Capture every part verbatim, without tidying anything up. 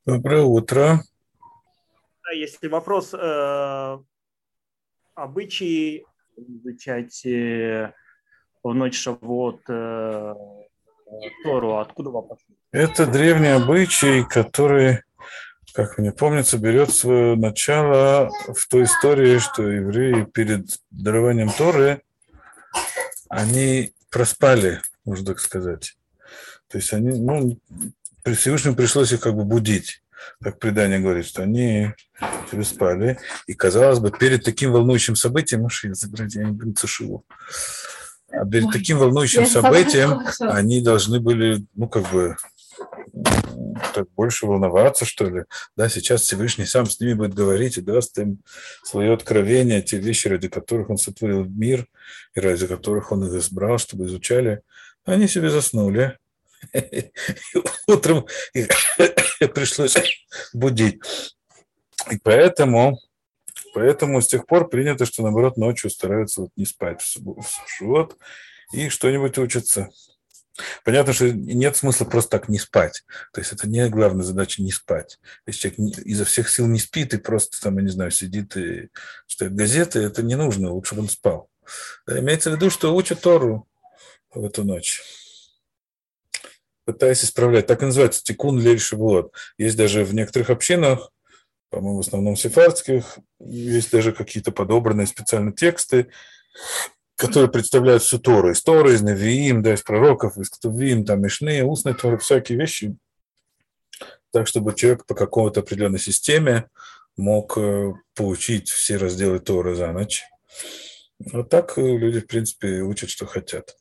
Доброе утро. Да, если вопрос э, обычаи изучать э, в ночь Шавуот э, Тору, откуда вопрос? Это древний обычай, который, как мне помнится, берет свое начало в той истории, что евреи перед дарованием Торы, они проспали, можно так сказать. То есть они, ну, при Всевышнему пришлось их как бы будить. Как предание говорит, что они себе спали. И, казалось бы, перед таким волнующим событием, Маша, забрать, я не буду цешиву. А перед Ой, таким волнующим событием они должны были, ну, как бы, так больше волноваться, что ли. Да, сейчас Всевышний сам с ними будет говорить и даст им свое откровение, те вещи, ради которых он сотворил мир и ради которых он их избрал, чтобы изучали. Они себе заснули. И утром их пришлось будить. И поэтому, поэтому с тех пор принято, что, наоборот, ночью стараются вот не спать в Шавуот и что-нибудь учатся. Понятно, что нет смысла просто так не спать. То есть это не главная задача не спать. Если человек изо всех сил не спит и просто там, я не знаю, сидит и читает газеты, это не нужно, лучше бы он спал. Да, имеется в виду, что учат Тору в эту ночь, пытаясь исправлять. Так и называется тикун лель шавуот. Есть даже в некоторых общинах, по-моему, в основном сефардских, есть даже какие-то подобранные специально тексты, которые представляют всю Тору. Из Торы, из Навиим, да, из пророков, из Ктувим, там, Мишны, устной Торы, всякие вещи. Так, чтобы человек по какой-то определенной системе мог получить все разделы Торы за ночь. Вот так люди, в принципе, учат, что хотят.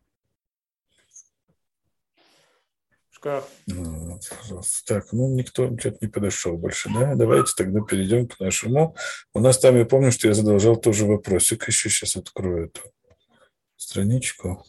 Шкаф. Ну, так, ну никто что-то не подошел больше, да? Давайте тогда перейдем к нашему. У нас там, я помню, что я задолжал тоже вопросик. Еще сейчас открою эту страничку.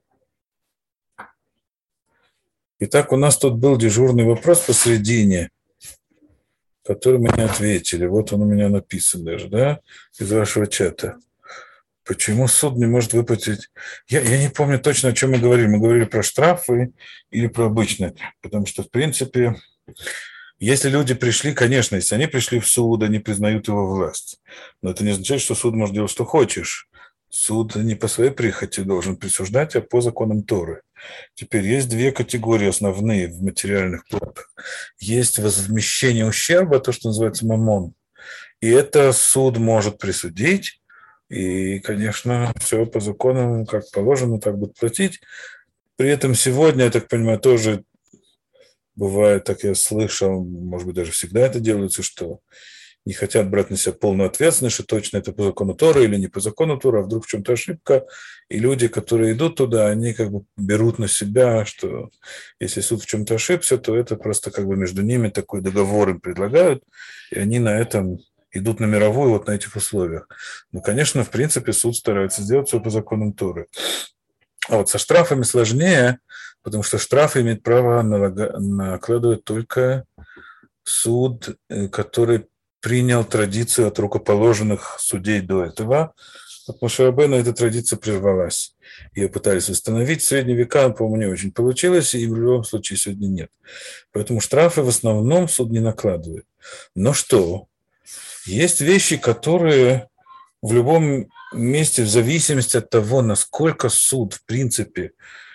Итак, у нас тут был дежурный вопрос посередине, который мы не ответили. Вот он у меня написан даже, да, из вашего чата. Почему суд не может выплатить? Я, я не помню точно, о чем мы говорили. Мы говорили про штрафы или про обычные. Потому что, в принципе, если люди пришли, конечно, если они пришли в суд, они признают его власть. Но это не означает, что суд может делать, что хочешь. Суд не по своей прихоти должен присуждать, а по законам Торы. Теперь есть две категории основные в материальных платах. Есть возмещение ущерба, то, что называется мамон. И это суд может присудить. И, конечно, все по законам, как положено, так будет платить. При этом сегодня, я так понимаю, тоже бывает, так я слышал, может быть, даже всегда это делается, что не хотят брать на себя полную ответственность, что точно это по закону Торы или не по закону Торы, а вдруг в чем-то ошибка. И люди, которые идут туда, они как бы берут на себя, что если суд в чем-то ошибся, то это просто как бы между ними такой договор им предлагают, и они на этом идут на мировую вот на этих условиях. Ну, конечно, в принципе, суд старается сделать все по законам Торы. А вот со штрафами сложнее, потому что штрафы имеет право накладывать только суд, который принял традицию от рукоположенных судей до этого. От Моше Рабейну эта традиция прервалась. Ее пытались восстановить. В средние века, по-моему, не очень получилось, и в любом случае сегодня нет. Поэтому штрафы в основном суд не накладывает. Но что? Есть вещи, которые в любом месте, в зависимости от того, насколько суд, в принципе,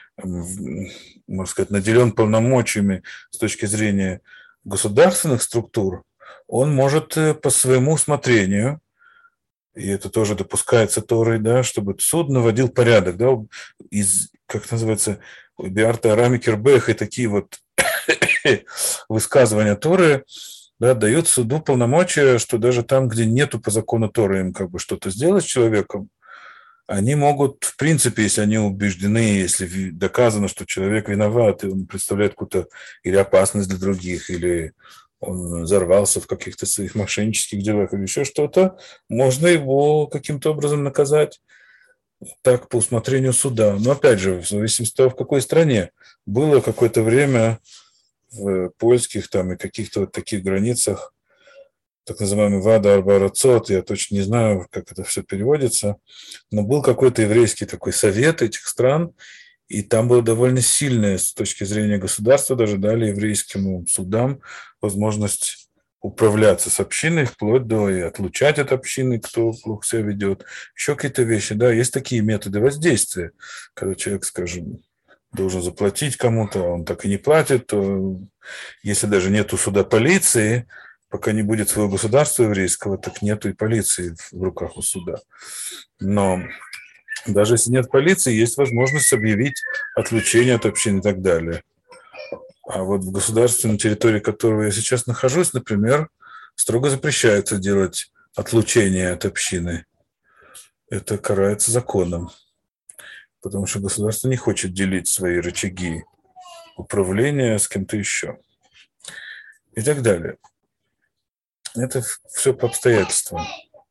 можно сказать, наделен полномочиями с точки зрения государственных структур, он может по своему усмотрению, и это тоже допускается Торой, да, чтобы суд наводил порядок, да, из, как называется, биарта арами кирбех и такие вот высказывания Торы, да, дают суду полномочия, что даже там, где нету по закону Торы им как бы что-то сделать с человеком, они могут, в принципе, если они убеждены, если доказано, что человек виноват, и он представляет какую-то или опасность для других, или он взорвался в каких-то своих мошеннических делах или еще что-то, можно его каким-то образом наказать так по усмотрению суда. Но опять же, в зависимости от того, в какой стране. Было какое-то время в польских там и каких-то вот таких границах, так называемый Вада Арбарацот, я точно не знаю, как это все переводится, но был какой-то еврейский такой совет этих стран, И там было довольно сильное с точки зрения государства, даже дали еврейским судам возможность управляться с общиной, вплоть до и отлучать от общины, кто плохо себя ведет. Еще какие-то вещи, да, есть такие методы воздействия, когда человек, скажем, должен заплатить кому-то, а он так и не платит, то если даже нету суда полиции, пока не будет своего государства еврейского, так нету и полиции в руках у суда. Но даже если нет полиции, есть возможность объявить отлучение от общины и так далее. А вот в государстве, на территории которого я сейчас нахожусь, например, строго запрещается делать отлучение от общины. Это карается законом, потому что государство не хочет делить свои рычаги управления с кем-то еще. И так далее. Это все по обстоятельствам.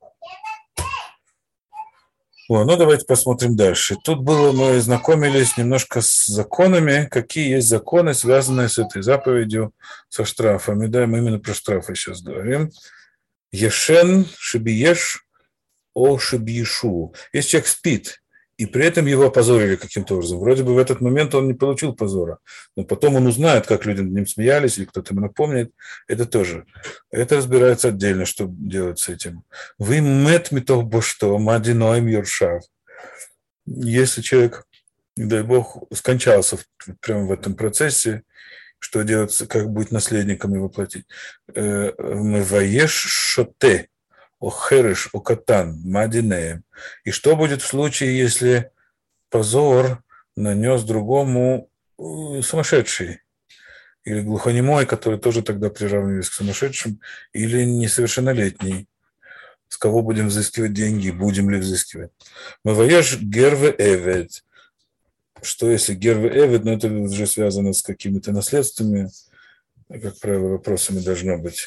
О, ну, давайте посмотрим дальше. Тут было, мы знакомились немножко с законами, какие есть законы, связанные с этой заповедью, со штрафами. Да, мы именно про штрафы сейчас говорим. Ешен шибиеш о шибиешу. Если человек спит, и при этом его опозорили каким-то образом. Вроде бы в этот момент он не получил позора, но потом он узнает, как люди над ним смеялись, или кто-то ему напомнит. Это тоже. Это разбирается отдельно, что делать с этим. Вы мет митох бошто, мадиноем юршав. Если человек, не дай бог, скончался прямо в этом процессе, что делать, как быть наследником его платить? Мываеш шоте. Охереш, окатан, мадинеем. И что будет в случае, если позор нанес другому сумасшедший или глухонемой, который тоже тогда приравнивается к сумасшедшим, или несовершеннолетний? С кого будем взыскивать деньги? Будем ли взыскивать? Маваеш герве эвед. Что если герве эвед, но это уже связано с какими-то наследствами, как правило, вопросами должно быть.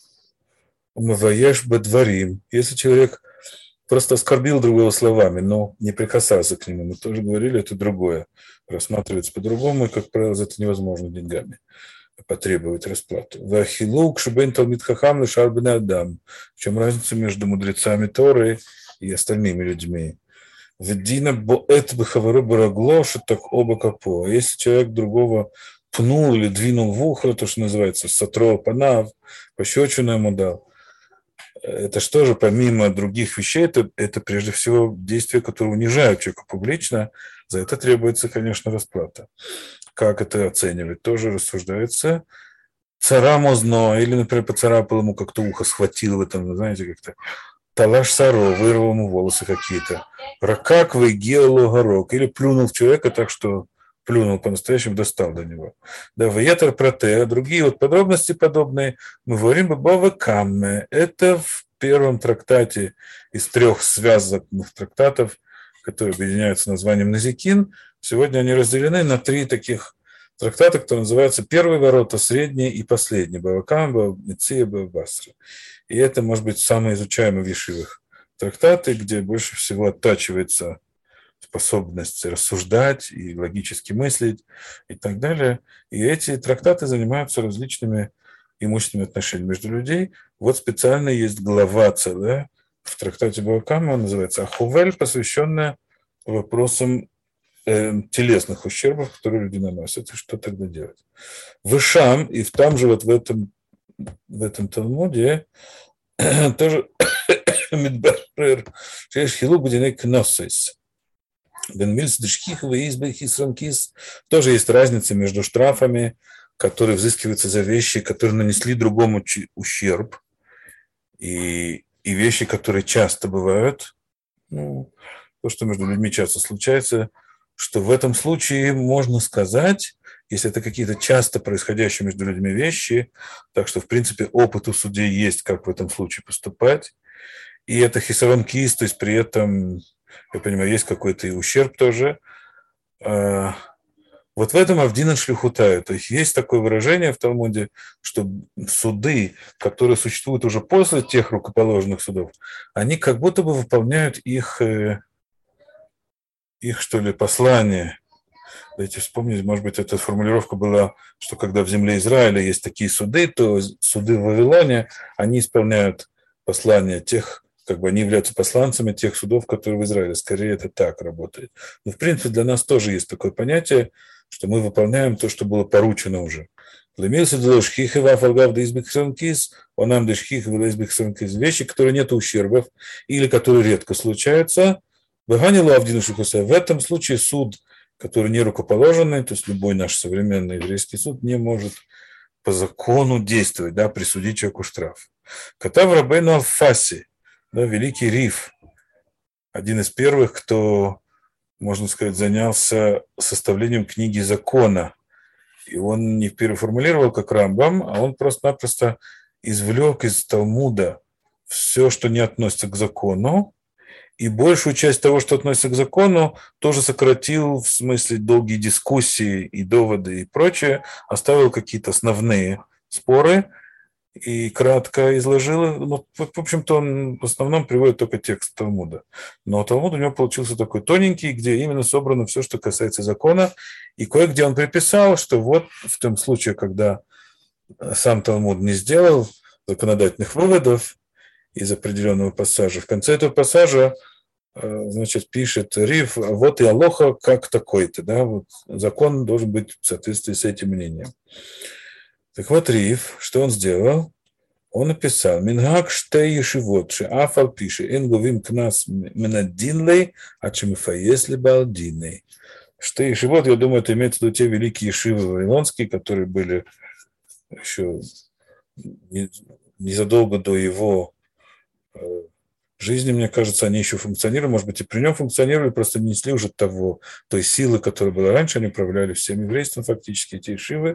Умываешь бадварим. Если человек просто оскорбил другого словами, но не прикасался к нему, мы тоже говорили, это другое. Рассматривается по-другому, и, как правило, за это невозможно деньгами потребовать расплату. Вахилук шибен талмид хахам лишар бен адам. В чем разница между мудрецами Торы и остальными людьми? Вдина боэт бхавару барагло, что так оба капо. Если человек другого пнул или двинул в ухо, то, что называется, сатро панав, пощечину ему дал, это что же, помимо других вещей, это, это прежде всего действия, которые унижают человека публично. За это требуется, конечно, расплата. Как это оценивать? Тоже рассуждается. Царамозно, или, например, поцарапал ему как-то ухо, схватил в этом, знаете, как-то. Талаш саро, вырвал ему волосы какие-то. Ракаквы, геологорок. Или плюнул в человека так, что плюнул по-настоящему, достал до него. Да, ваятар проте, другие вот подробности подобные. Мы говорим баба камме. Это в первом трактате из трех связанных трактатов, которые объединяются названием Назикин. Сегодня они разделены на три таких трактата, которые называются «Первые ворота», «Средние» и «Последние». Бава Камме, Бава Меция, Бава Басра. И это, может быть, самые изучаемые в ешивах трактаты, где больше всего оттачивается способность рассуждать и логически мыслить и так далее. И эти трактаты занимаются различными имущественными отношениями между людей. Вот специально есть глава целая в трактате Бава Камме, он называется «Ахувель», посвященная вопросам э, телесных ущербов, которые люди наносят, и что тогда делать. В Ишам, и в там же вот в этом, в этом Талмуде тоже Мидбарер, Хилук Бадиней Кносес. Тоже есть разница между штрафами, которые взыскиваются за вещи, которые нанесли другому ущерб, и, и вещи, которые часто бывают, ну, то, что между людьми часто случается, что в этом случае можно сказать, если это какие-то часто происходящие между людьми вещи, так что, в принципе, опыт у судей есть, как в этом случае поступать, и это хисарон кис, то есть при этом, я понимаю, есть какой-то и ущерб тоже. Вот в этом авдина шлюхутаю. То есть есть такое выражение в Талмуде, что суды, которые существуют уже после тех рукоположенных судов, они как будто бы выполняют их, их что ли, послание. Дайте вспомнить, может быть, эта формулировка была, что когда в земле Израиля есть такие суды, то суды в Вавилоне, они исполняют послание тех как бы они являются посланцами тех судов, которые в Израиле. Скорее это так работает. Но в принципе для нас тоже есть такое понятие, что мы выполняем то, что было поручено уже. Вещи, которые нет ущербов или которые редко случаются. В этом случае суд, который не рукоположенный, то есть любой наш современный еврейский суд не может по закону действовать, да, присудить человеку штраф. Катав Рабейну Алфаси, да, великий Риф, один из первых, кто, можно сказать, занялся составлением книги закона. И он не переформулировал как Рамбам, а он просто-напросто извлек из Талмуда все, что не относится к закону, и большую часть того, что относится к закону, тоже сократил, в смысле долгие дискуссии и доводы и прочее, оставил какие-то основные споры и кратко изложил. Ну, в общем-то, он в основном приводит только текст Талмуда. Но Талмуд у него получился такой тоненький, где именно собрано все, что касается закона. И кое-где он приписал, что вот в том случае, когда сам Талмуд не сделал законодательных выводов из определенного пассажа, в конце этого пассажа, значит, пишет Риф, вот и Алоха как такой-то, да, вот закон должен быть в соответствии с этим мнением. Так вот, Риф, что он сделал? Он написал, «Мингак штей ешивот, ше афал пише, эн говим кнас минаддинлей, а чем фаесли балдинлей». Штей ешивот, я думаю, это имеется в виду те великие ешивы вавилонские, которые были еще незадолго до его жизни, мне кажется, они еще функционировали, может быть, и при нем функционировали, просто не несли уже того, той силы, которая была раньше, они управляли всем еврейством фактически, эти ешивы.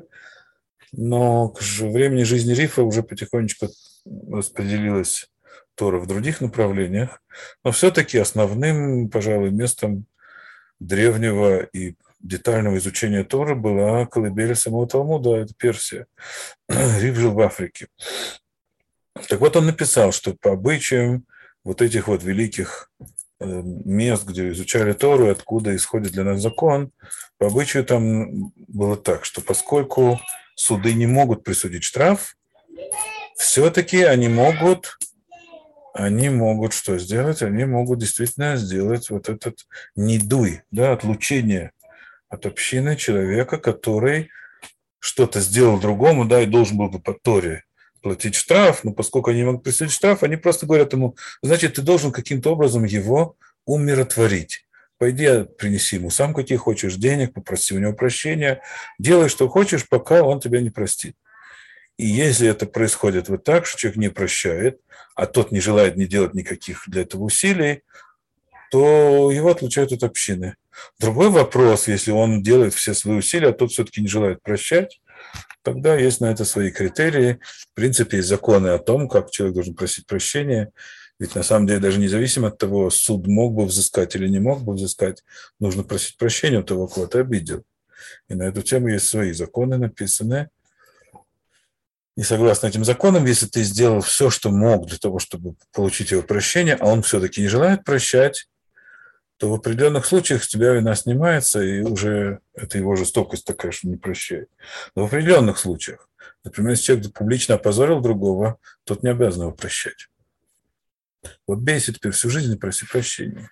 Но к времени жизни Рифа уже потихонечку распределилась Тора в других направлениях. Но все-таки основным, пожалуй, местом древнего и детального изучения Торы была колыбель самого Талмуда, это Персия. Риф жил в Африке. Так вот, он написал, что по обычаям вот этих вот великих мест, где изучали Тору, откуда исходит для нас закон, по обычаю там было так, что поскольку суды не могут присудить штраф, все-таки они могут, они могут что сделать? Они могут действительно сделать вот этот нидуй, да, отлучение от общины человека, который что-то сделал другому, да, и должен был бы по Торе платить штраф, но поскольку они не могут присудить штраф, они просто говорят ему, значит, ты должен каким-то образом его умиротворить. Пойди, принеси ему сам какие хочешь денег, попроси у него прощения, делай, что хочешь, пока он тебя не простит. И если это происходит вот так, что человек не прощает, а тот не желает не делать никаких для этого усилий, то его отлучают от общины. Другой вопрос, если он делает все свои усилия, а тот все-таки не желает прощать, тогда есть на это свои критерии. В принципе, есть законы о том, как человек должен просить прощения. Ведь на самом деле даже независимо от того, суд мог бы взыскать или не мог бы взыскать, нужно просить прощения у того, кого ты обидел. И на эту тему есть свои законы написанные. И согласно этим законам, если ты сделал все, что мог для того, чтобы получить его прощение, а он все-таки не желает прощать, то в определенных случаях с тебя вина снимается, и уже это его жестокость такая, что не прощает. Но в определенных случаях, например, если человек публично опозорил другого, тот не обязан его прощать. Вот бейся теперь всю жизнь и проси прощения.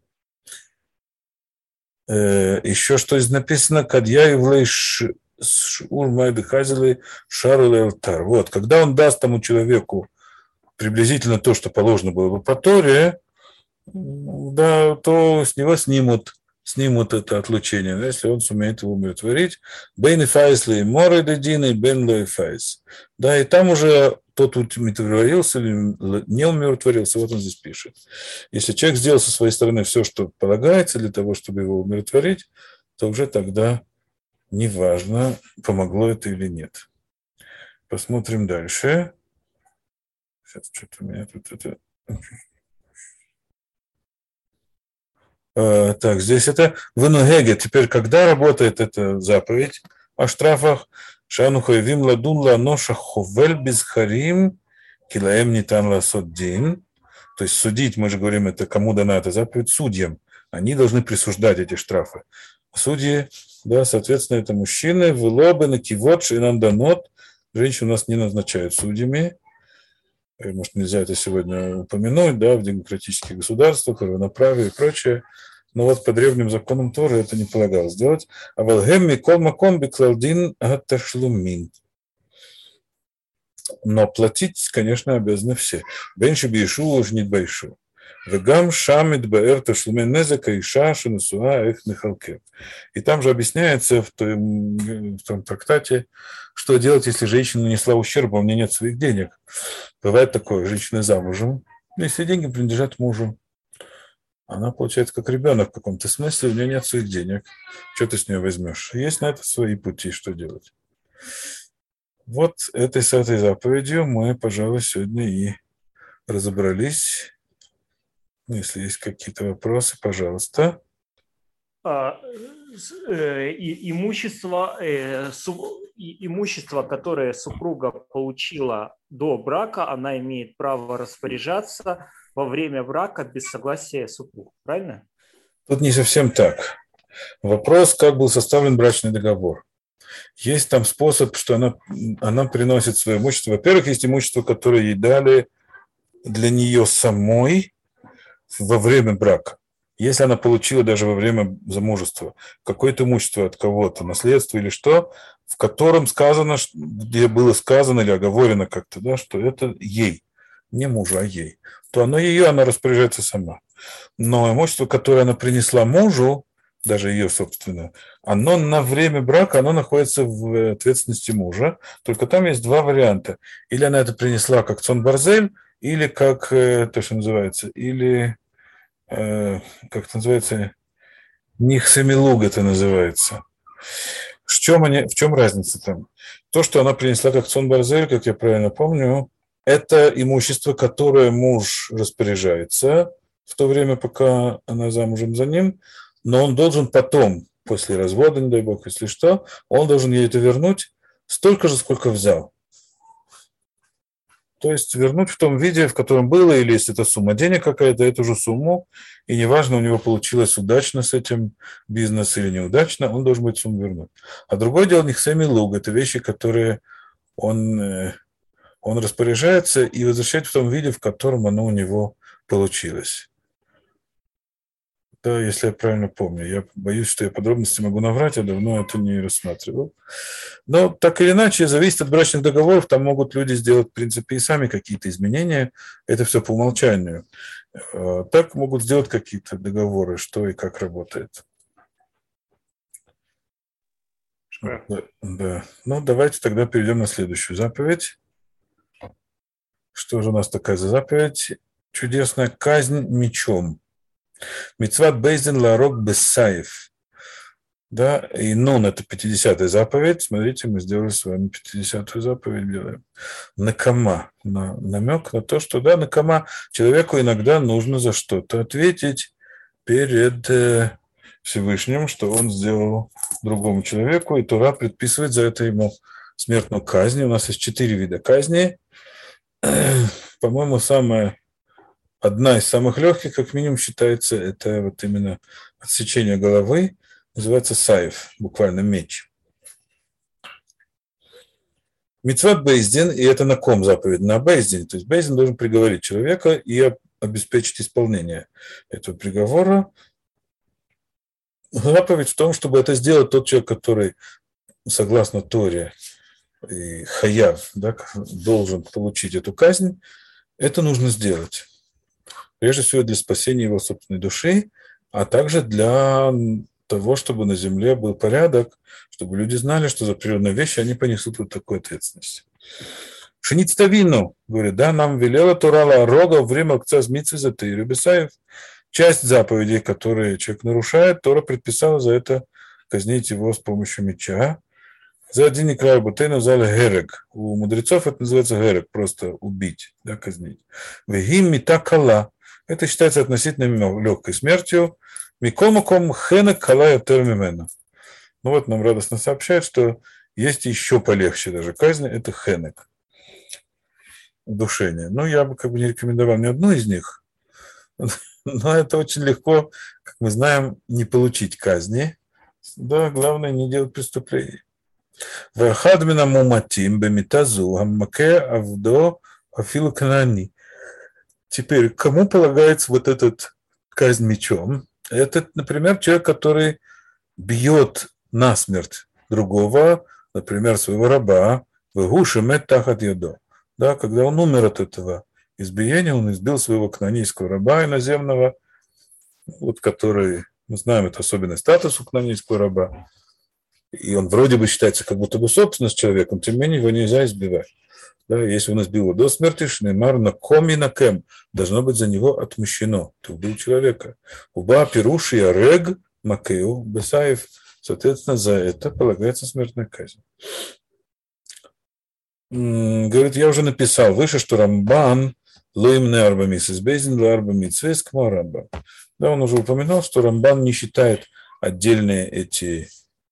Еще что здесь написано, «Кадья явлей шур майды хазилы шару алтар». Вот, когда он даст тому человеку приблизительно то, что положено было бы по Торе, да, то с него снимут, снимут это отлучение, да, если он сумеет его умиротворить. Бен и файс ли море дедин и бен лой файс. Да, и там уже тот умиротворился или не умиротворился, вот он здесь пишет. Если человек сделал со своей стороны все, что полагается для того, чтобы его умиротворить, то уже тогда неважно, помогло это или нет. Посмотрим дальше. Сейчас что-то у меня тут это... Так, здесь это венугеге. Теперь, когда работает эта заповедь о штрафах? Шану хаевим ладун ланоша ховель безхарим килаем нитан ласот дин. То есть судить, мы же говорим, это кому дана эта заповедь? Судьям. Они должны присуждать эти штрафы. Судьи, да, соответственно, это мужчины. Вылобы, накивот, шинанданот. Женщин у нас не назначают судьями. может, нельзя это сегодня упомянуть, да, в демократических государствах, равноправие и прочее. Но вот по древним законам Торы это не полагалось делать. А валгем микол маком беклалдин гаташлумин. Но платить, конечно, обязаны все. Бенши бишу уж не байшу. Вегам шамид баэр ташлумен незака иша шинасуа их нехалке. И там же объясняется в том, в том трактате, что делать, если женщина нанесла ущерб, а у меня нет своих денег. Бывает такое, женщина замужем, если деньги принадлежат мужу. Она получается как ребенок в каком-то смысле, у нее нет своих денег. Что ты с нее возьмешь? Есть на это свои пути, что делать. Вот этой с этой заповедью мы, пожалуй, сегодня и разобрались. Если есть какие-то вопросы, пожалуйста. А, э, имущество, э, су, имущество, которое супруга получила до брака, она имеет право распоряжаться во время брака без согласия супруга, правильно? Тут не совсем так. Вопрос, как был составлен брачный договор. Есть там способ, что она, она приносит свое имущество. Во-первых, есть имущество, которое ей дали для нее самой во время брака. Если она получила даже во время замужества какое-то имущество от кого-то, наследство или что, в котором сказано, где было сказано или оговорено как-то, да, что это ей, не мужу, а ей, то оно ее, она распоряжается сама. Но имущество, которое она принесла мужу, даже ее, собственно, оно на время брака, оно находится в ответственности мужа, только там есть два варианта. Или она это принесла как цон барзель, или как, то, что называется, или, как это называется, нихсамилуг это называется. В чем, они, в чем разница там? То, что она принесла как цон барзель, как я правильно помню, это имущество, которое муж распоряжается в то время, пока она замужем за ним, но он должен потом, после развода, не дай бог, если что, он должен ей это вернуть столько же, сколько взял. То есть вернуть в том виде, в котором было, или если это сумма денег какая-то, эту же сумму, и неважно, у него получилось удачно с этим бизнес или неудачно, он должен быть сумму вернуть. А другое дело, нихсеми луг, это вещи, которые он, он распоряжается и возвращает в том виде, в котором оно у него получилось. Да, если я правильно помню. Я боюсь, что я подробности могу наврать, я давно это не рассматривал. Но так или иначе, зависит от брачных договоров, там могут люди сделать, в принципе, и сами какие-то изменения. Это все по умолчанию. Так могут сделать какие-то договоры, что и как работает. Да, да. Ну, давайте тогда перейдем на следующую заповедь. Что же у нас такая за заповедь? Чудесная казнь мечом. Мицват бейздин ларок бессаев. Да, и нун – это пятидесятая заповедь. Смотрите, мы сделали с вами пятидесятую заповедь. Делаем. Накама. На, намек на то, что, да, накама. Человеку иногда нужно за что-то ответить перед э, Всевышним, что он сделал другому человеку, и Тора предписывает за это ему смертную казнь. У нас есть четыре вида казни. По-моему, самая... Одна из самых легких, как минимум, считается, это вот именно отсечение головы, называется сайф, буквально меч. Мицват бейздин, и это на ком заповедь? На бейздин. То есть бейздин должен приговорить человека и обеспечить исполнение этого приговора. Заповедь в том, чтобы это сделал тот человек, который, согласно Торе, и хаяв, да, должен получить эту казнь, это нужно сделать. Прежде всего для спасения его собственной души, а также для того, чтобы на земле был порядок, чтобы люди знали, что за природные вещи они понесут вот такую ответственность. Шеництавину, говорит, да, нам велела Торала рога время акцаз митцвы за Тейру Бесаев. Часть заповедей, которые человек нарушает, Тора предписала за это казнить его с помощью меча. За один не край бутейна зал герек. У мудрецов это называется герек, просто убить, да, казнить. Вегим митакала. Это считается относительно легкой смертью. Микомаком хенек калая термимена. Ну вот нам радостно сообщают, что есть еще полегче даже казнь, это хенек. Удушение. Ну, я бы как бы не рекомендовал ни одну из них. Но это очень легко, как мы знаем, не получить казни. Да, главное не делать преступлений. Вахадмина муматим бемитазу аммаке авдо Афилу Канани. Теперь, кому полагается вот этот казнь мечом? Это, например, человек, который бьет насмерть другого, например, своего раба, вегуши мет тахат йодо. Да, когда он умер от этого избиения, он избил своего кнанийского раба иноземного, вот который, мы знаем, это особенный статус у кнанийского раба, и он вроде бы считается как будто бы собственность человека, но тем не менее его нельзя избивать. Да, если он избил его до смерти, шнеймар на коми на кем, должно быть за него отмщено. Ты убил человека. Уба пируши рег макею бесаев. Соответственно, за это полагается смертная казнь. Говорит, я уже написал выше, что Рамбан лоимне арбамис избезин ла арбамитсвес кмо Рамбан. Да, он уже упоминал, что Рамбан не считает отдельные эти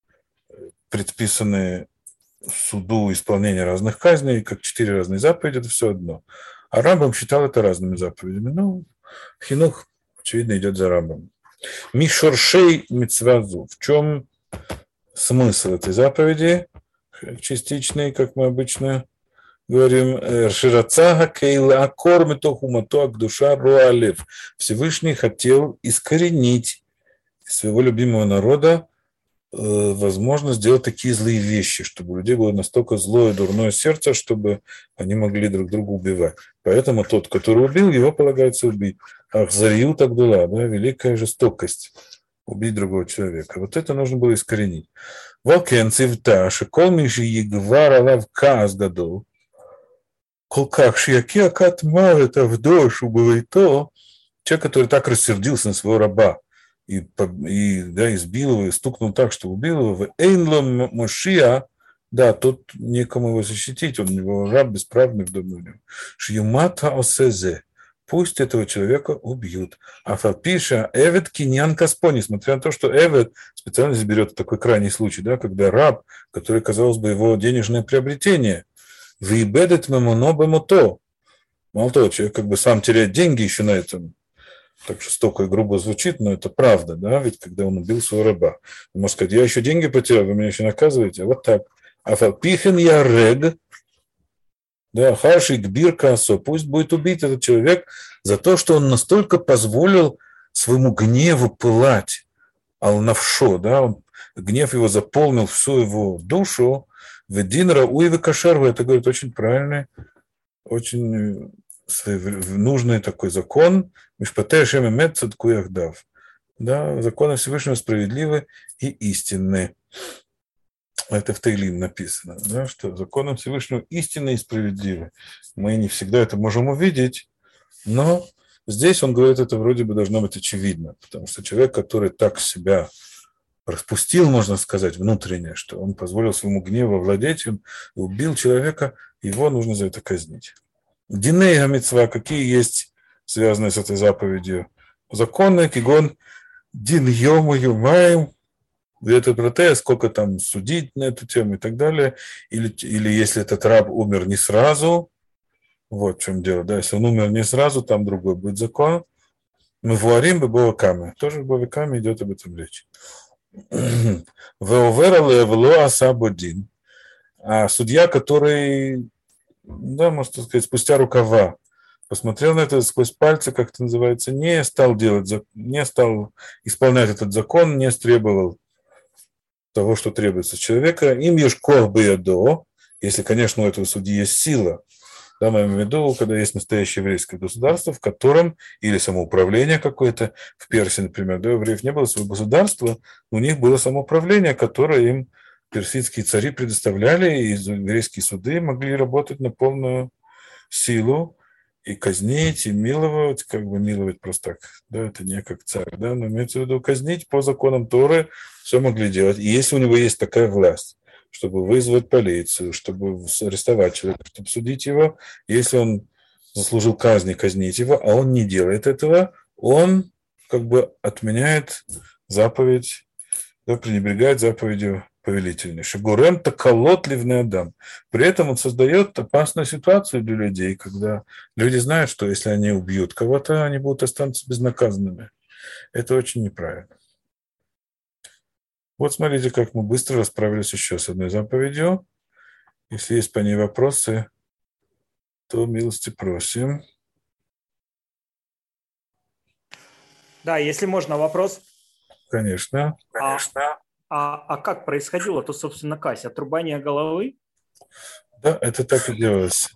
предписанные суду исполнения разных казней, как четыре разные заповеди, это все одно. А Рамбам считал это разными заповедями. Ну, хинух, очевидно, идет за Рамбом. Мишоршей мицвазу. В чем смысл этой заповеди? Частичный, как мы обычно говорим, Ширацага кейла акормито хумато душа руалев. Всевышний хотел искоренить своего любимого народа возможно сделать такие злые вещи, чтобы у людей было настолько злое, дурное сердце, чтобы они могли друг друга убивать. Поэтому тот, который убил, его полагается убить. Ахзарию так была, да, великая жестокость убить другого человека. Вот это нужно было искоренить. Волкен цивта, шекол миши егвар алав каас гадол, колках шияки акат мавет авдош убывайто, человек, который так рассердился на своего раба, и, и да, избил его, и стукнул так, что убил его, в Эйнлом Мошия, да, тут некому его защитить, он его раб бесправный в доме. Шьюмата осезе, пусть этого человека убьют. А фалпиша эвет киньян каспо, несмотря на то, что эвет специально берет такой крайний случай, да, когда раб, который, казалось бы, его денежное приобретение, выбедет мемоно бемото. Мало того, человек как бы сам теряет деньги еще на этом. Так жестоко и грубо звучит, но это правда, да, ведь когда он убил своего раба. Он может сказать, я еще деньги потерял, вы меня еще наказываете, вот так. А фалпихен я рег, да, хашик бир касо, пусть будет убит этот человек за то, что он настолько позволил своему гневу пылать, ал-навшо, да, он, гнев его заполнил всю его душу, ведин рауи кашерва, это, говорит, очень правильный, очень нужный такой закон, да, законы Всевышнего справедливы и истинны. Это в Тейлим написано, да, что законы Всевышнего истинны и справедливы. Мы не всегда это можем увидеть, но здесь он говорит, это вроде бы должно быть очевидно, потому что человек, который так себя распустил, можно сказать, внутренне, что он позволил своему гневу овладеть, он убил человека, его нужно за это казнить. Диней гамицва, какие есть связанные с этой заповедью законы, кигон дин йому юмаем, это протея, сколько там судить на эту тему и так далее, или, или если этот раб умер не сразу, вот в чем дело, да, если он умер не сразу, там другой будет закон, мы вуарим бы боваками, тоже в боваками идет об этом речь. Веоверале вло асабодин, а судья, который, да, можно сказать, спустя рукава, посмотрел на это сквозь пальцы, как это называется, не стал делать, не стал исполнять этот закон, не требовал того, что требуется от человека. Им ешкох бы ядо, если, конечно, у этого судьи есть сила. Да, мы имеем в виду, когда есть настоящее еврейское государство, в котором, или самоуправление какое-то, в Персии, например, да, у евреев не было своего государства, у них было самоуправление, которое им персидские цари предоставляли, и еврейские суды могли работать на полную силу, и казнить, и миловать, как бы миловать просто так, да, это не как царь, да, но имеется в виду казнить по законам Торы, все могли делать. И если у него есть такая власть, чтобы вызвать полицию, чтобы арестовать человека, чтобы судить его, если он заслужил казни, казнить его, а он не делает этого, он как бы отменяет заповедь, да, пренебрегает заповедью повелительный. Шигурем таколот ливный адам. При этом он создает опасную ситуацию для людей, когда люди знают, что если они убьют кого-то, они будут останутся безнаказанными. Это очень неправильно. Вот смотрите, как мы быстро расправились еще с одной заповедью. Если есть по ней вопросы, то милости просим. Да, если можно, вопрос. Конечно. Конечно. А, а, а как происходило то, собственно, казнь? Отрубание головы? Да, это так и делалось.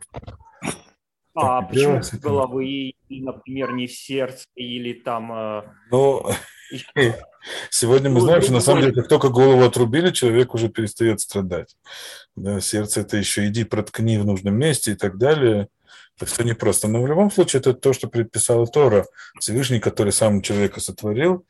А Так и почему делалось. Это... головы, например, не в сердце или там... Ну, еще... сегодня мы знаем, что на самом деле, как только голову отрубили, человек уже перестает страдать. Да, сердце это еще иди проткни в нужном месте и так далее. Это все непросто. Но в любом случае это то, что предписала Тора, Всевышний, который сам человека сотворил,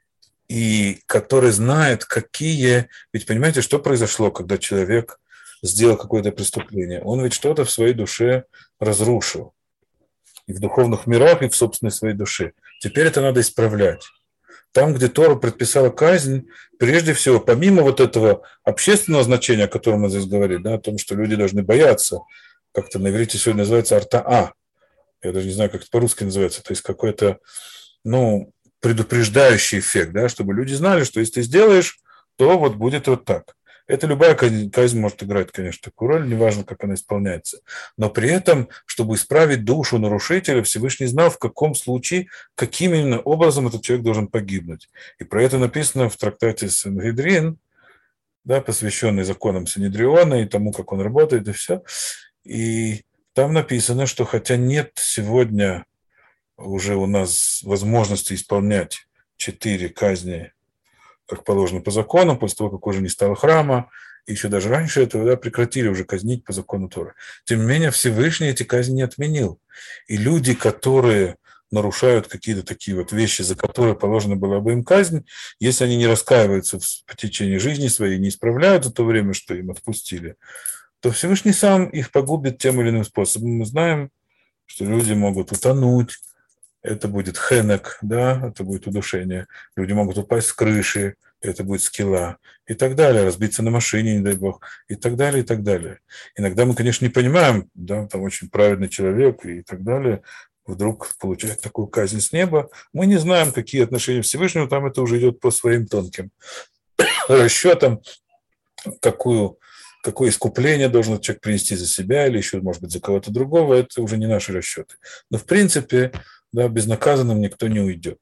и который знает, какие... Ведь понимаете, что произошло, когда человек сделал какое-то преступление? Он ведь что-то в своей душе разрушил. И в духовных мирах, и в собственной своей душе. Теперь это надо исправлять. Там, где Тора предписала казнь, прежде всего, помимо вот этого общественного значения, о котором мы здесь говорили, да, о том, что люди должны бояться, как-то на иврите сегодня называется артаа, я даже не знаю, как это по-русски называется, то есть какой-то, ну, предупреждающий эффект, да, чтобы люди знали, что если ты сделаешь, то вот будет вот так. Это любая казнь, казнь может играть, конечно, такую роль, неважно, как она исполняется. Но при этом, чтобы исправить душу нарушителя, Всевышний знал, в каком случае, каким именно образом этот человек должен погибнуть. И про это написано в трактате Сангедрин, да, посвященный законам Синедриона и тому, как он работает, и все. И там написано, что хотя нет сегодня уже у нас возможности исполнять четыре казни, как положено по закону, после того, как уже не стало храма, и еще даже раньше этого, да, прекратили уже казнить по закону Торы. Тем не менее, Всевышний эти казни не отменил. И люди, которые нарушают какие-то такие вот вещи, за которые положена была бы им казнь, если они не раскаиваются в течение жизни своей, не исправляют за то время, что им отпустили, то Всевышний сам их погубит тем или иным способом. Мы знаем, что люди могут утонуть, это будет хенек, да, это будет удушение. Люди могут упасть с крыши, это будет скилла, и так далее, разбиться на машине, не дай бог, и так далее, и так далее. Иногда мы, конечно, не понимаем, да, там очень праведный человек и так далее, вдруг получает такую казнь с неба. Мы не знаем, какие отношения Всевышнего, там это уже идет по своим тонким расчетам, какую, какое искупление должен человек принести за себя или еще, может быть, за кого-то другого, это уже не наши расчеты. Но, в принципе, да, безнаказанным никто не уйдет.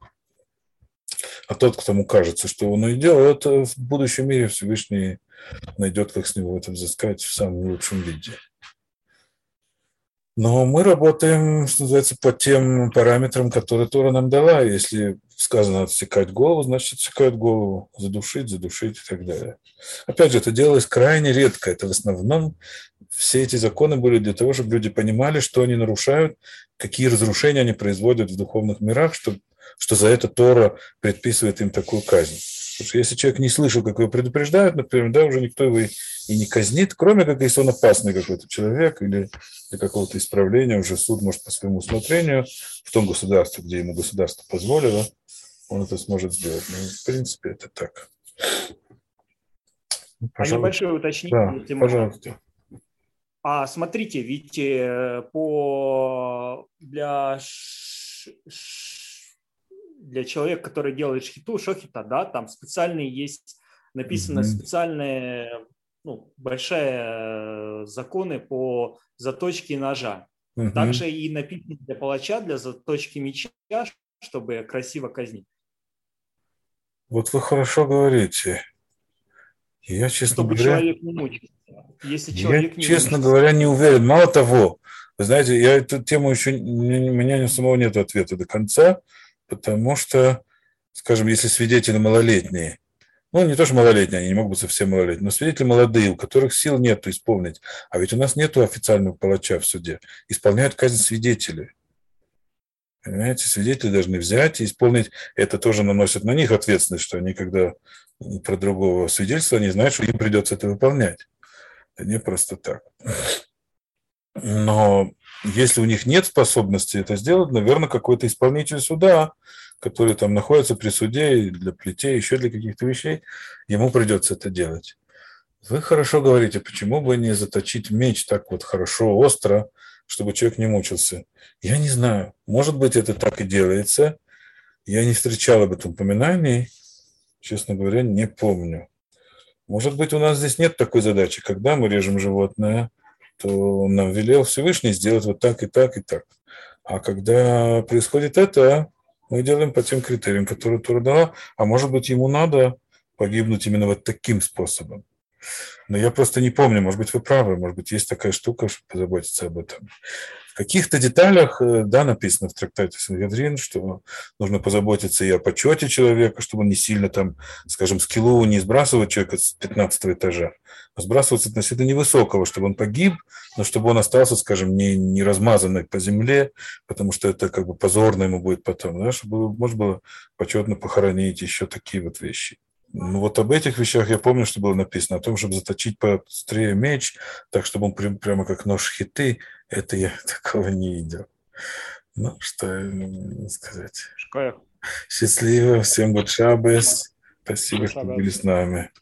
А тот, кому кажется, что он уйдет, это в будущем мире Всевышний найдет, как с него это взыскать в самом лучшем виде. Но мы работаем, что называется, по тем параметрам, которые Тора нам дала. Если сказано отсекать голову, значит отсекают голову, задушить, задушить и так далее. Опять же, это делалось крайне редко. Это в основном все эти законы были для того, чтобы люди понимали, что они нарушают, какие разрушения они производят в духовных мирах, что, что за это Тора предписывает им такую казнь. Потому что если человек не слышал, как его предупреждают, например, да, уже никто его и, и не казнит, кроме как если он опасный какой-то человек или для какого-то исправления, уже суд может по своему усмотрению в том государстве, где ему государство позволило, он это сможет сделать. Ну, в принципе, это так. А небольшое уточнение, да, если пожалуйста. можно. А смотрите, ведь по для ш... для человека, который делает шхиту, шохита, да, там специальные есть, написано Mm-hmm. специальные, ну, большие законы по заточке ножа. Mm-hmm. Также и написано для палача, для заточки меча, чтобы красиво казнить. Вот вы хорошо говорите. Я, честно чтобы говоря, человек не мучился. Если человек я, не честно мучится. говоря, не уверен. Мало того, вы знаете, я эту тему еще, у меня ни самого нет ответа до конца, потому что, скажем, если свидетели малолетние, ну, не то, что малолетние, они не могут быть совсем малолетние, но свидетели молодые, у которых сил нет исполнить, а ведь у нас нет официального палача в суде, исполняют казнь свидетели. Понимаете, свидетели должны взять и исполнить, это тоже наносит на них ответственность, что они, когда про другого свидетельства, они знают, что им придется это выполнять. Это не просто так. Но если у них нет способности это сделать, наверное, какой-то исполнитель суда, который там находится при суде для плетей, еще для каких-то вещей, ему придется это делать. Вы хорошо говорите, почему бы не заточить меч так вот хорошо, остро, чтобы человек не мучился. Я не знаю. Может быть, это так и делается. Я не встречал об этом упоминаний. Честно говоря, не помню. Может быть, у нас здесь нет такой задачи, когда мы режем животное, то он нам велел Всевышний сделать вот так и так и так. А когда происходит это, мы делаем по тем критериям, которые Тора дала, а может быть, ему надо погибнуть именно вот таким способом. Но я просто не помню, может быть, вы правы, может быть, есть такая штука, чтобы позаботиться об этом. В каких-то деталях, да, написано в трактате Сангедрин, что нужно позаботиться и о почете человека, чтобы он не сильно там, скажем, с килу не сбрасывать человека с пятнадцатого этажа, а сбрасываться относительно невысокого, чтобы он погиб, но чтобы он остался, скажем, не, не размазанный по земле, потому что это как бы позорно ему будет потом, да, чтобы можно было почетно похоронить, еще такие вот вещи. Ну вот об этих вещах я помню, что было написано, о том, чтобы заточить поострее меч, так, чтобы он прям, прямо как нож хиты, это я такого не видел. Ну, что сказать. Шкоя. Счастливо, всем гуд шабес. Спасибо, что Шаббат. были с нами.